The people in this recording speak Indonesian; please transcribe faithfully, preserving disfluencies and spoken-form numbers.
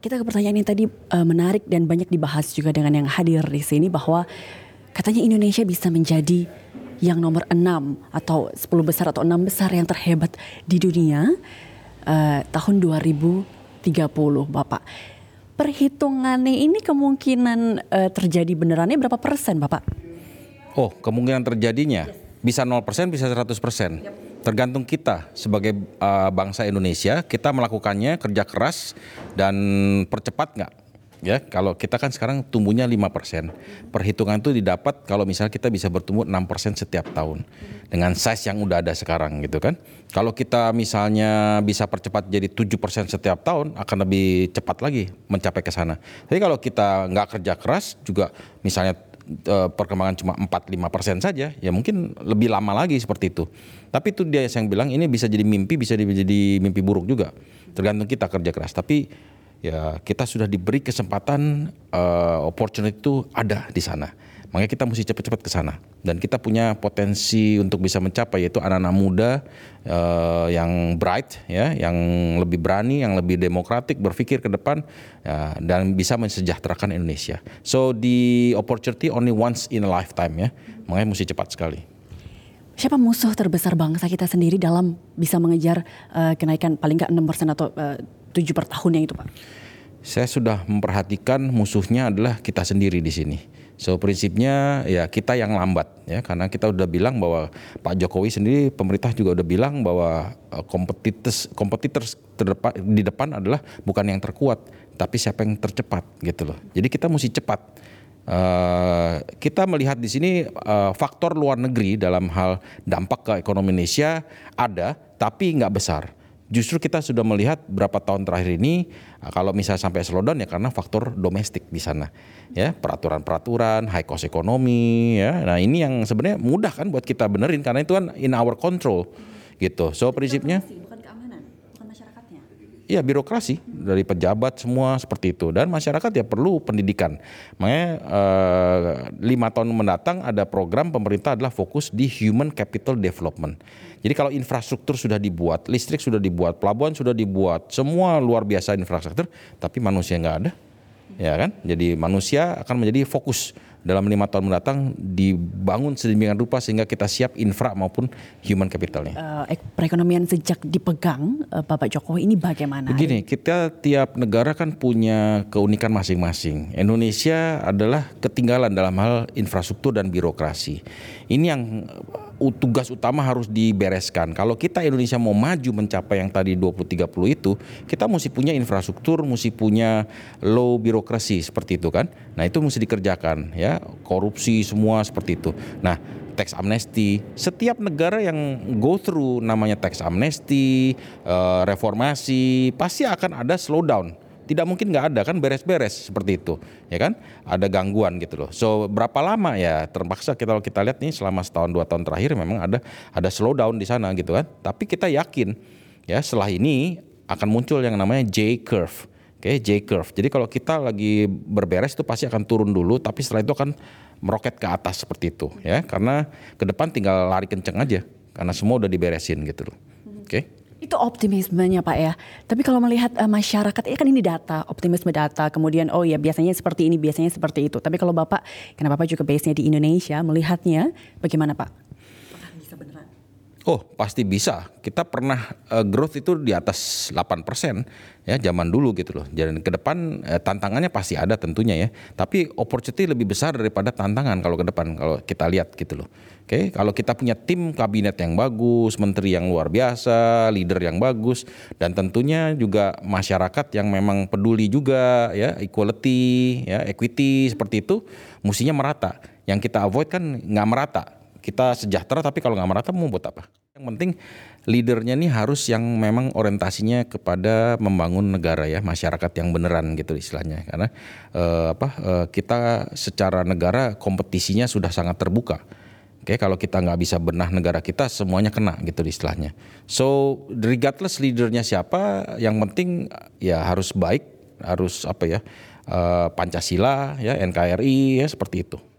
Kita ke pertanyaan yang tadi uh, menarik dan banyak dibahas juga dengan yang hadir di sini, bahwa katanya Indonesia bisa menjadi yang nomor enam atau sepuluh besar atau enam besar yang terhebat di dunia uh, tahun dua ribu tiga puluh, Bapak. Perhitungannya ini kemungkinan uh, terjadi benerannya berapa persen, Bapak? Oh, kemungkinan terjadinya bisa nol persen, bisa seratus persen. Tergantung kita sebagai uh, bangsa Indonesia, kita melakukannya kerja keras dan percepat nggak? Ya, kalau kita kan sekarang tumbuhnya lima persen. Perhitungan itu didapat kalau misalnya kita bisa bertumbuh enam persen setiap tahun dengan size yang udah ada sekarang gitu kan. Kalau kita misalnya bisa percepat jadi tujuh persen setiap tahun, akan lebih cepat lagi mencapai ke sana. Tapi kalau kita nggak kerja keras juga, misalnya perkembangan cuma empat sampai lima persen saja, ya mungkin lebih lama lagi seperti itu. Tapi itu dia yang bilang, ini bisa jadi mimpi, bisa jadi mimpi buruk juga. Tergantung kita kerja keras. Tapi ya kita sudah diberi kesempatan, uh, opportunity itu ada di sana. Makanya kita mesti cepat-cepat ke sana. Dan kita punya potensi untuk bisa mencapai, yaitu anak-anak muda uh, yang bright, ya, yang lebih berani, yang lebih demokratik, berpikir ke depan, ya, dan bisa mensejahterakan Indonesia. So the opportunity only once in a lifetime, ya. Makanya mesti cepat sekali. Siapa musuh terbesar bangsa kita sendiri dalam bisa mengejar uh, kenaikan paling nggak enam persen atau uh, tujuh per tahunnya itu, Pak? Saya sudah memperhatikan musuhnya adalah kita sendiri di sini. So prinsipnya ya kita yang lambat, ya, karena kita udah bilang bahwa Pak Jokowi sendiri, pemerintah juga udah bilang bahwa kompetitors kompetitors terdepan, di depan adalah bukan yang terkuat, tapi siapa yang tercepat gitu loh. Jadi kita mesti cepat. Uh, kita melihat di sini uh, faktor luar negeri dalam hal dampak ke ekonomi Indonesia ada, tapi nggak besar. Justru kita sudah melihat berapa tahun terakhir ini, kalau misalnya sampai slowdown ya karena faktor domestik di sana, ya, peraturan-peraturan, high cost ekonomi, ya. Nah ini yang sebenarnya mudah kan buat kita benerin karena itu kan in our control, gitu. So prinsipnya, bukan keamanan, bukan masyarakatnya. Ya birokrasi dari pejabat semua seperti itu, dan masyarakat ya perlu pendidikan. Makanya eh, lima tahun mendatang ada program pemerintah adalah fokus di human capital development. Jadi kalau infrastruktur sudah dibuat, listrik sudah dibuat, pelabuhan sudah dibuat, semua luar biasa infrastruktur, tapi manusia nggak ada, ya kan? Jadi manusia akan menjadi fokus dalam lima tahun mendatang, dibangun sedemikian rupa sehingga kita siap infra maupun human capitalnya. Uh, perekonomian sejak dipegang uh, Bapak Jokowi ini bagaimana? Begini, kita tiap negara kan punya keunikan masing-masing. Indonesia adalah ketinggalan dalam hal infrastruktur dan birokrasi. Ini yang tugas utama harus dibereskan. Kalau kita Indonesia mau maju mencapai yang tadi dua puluh tiga puluh itu, kita mesti punya infrastruktur, mesti punya low birokrasi seperti itu kan. Nah, itu mesti dikerjakan, ya. Korupsi semua seperti itu. Nah, tax amnesty, setiap negara yang go through namanya tax amnesty, reformasi, pasti akan ada slowdown. Tidak mungkin nggak ada, kan beres-beres seperti itu, ya kan? Ada gangguan gitu loh. So berapa lama ya? Terpaksa kita kalau kita lihat nih selama setahun dua tahun terakhir memang ada ada slowdown di sana gitu kan. Tapi kita yakin ya setelah ini akan muncul yang namanya J curve. Oke, J curve. Jadi kalau kita lagi berberes itu pasti akan turun dulu, tapi setelah itu akan meroket ke atas seperti itu, ya. Karena ke depan tinggal lari kenceng aja, karena semua udah diberesin gitu loh. Oke. Itu optimismenya, Pak, ya. Tapi kalau melihat uh, masyarakat, ya kan ini data, optimisme data. Kemudian oh ya biasanya seperti ini, biasanya seperti itu. Tapi kalau Bapak, karena Bapak juga base-nya di Indonesia, melihatnya bagaimana, Pak? Apakah bisa beneran? Oh pasti bisa. Kita pernah uh, growth itu di atas delapan persen ya zaman dulu gitu loh. Jadi ke depan uh, tantangannya pasti ada tentunya ya. Tapi opportunity lebih besar daripada tantangan kalau ke depan kalau kita lihat gitu loh. Oke, kalau kita punya tim kabinet yang bagus, menteri yang luar biasa, leader yang bagus, dan tentunya juga masyarakat yang memang peduli juga ya, equality, ya, equity seperti itu, mestinya merata. Yang kita avoid kan nggak merata. Kita sejahtera tapi kalau nggak merata mau buat apa? Yang penting leadernya nih harus yang memang orientasinya kepada membangun negara ya, masyarakat yang beneran gitu istilahnya. Karena eh, apa eh, kita secara negara kompetisinya sudah sangat terbuka. Oke, kalau kita nggak bisa benah negara kita, semuanya kena gitu istilahnya. So regardless leadernya siapa, yang penting ya harus baik, harus apa ya, eh, Pancasila ya, N K R I ya seperti itu.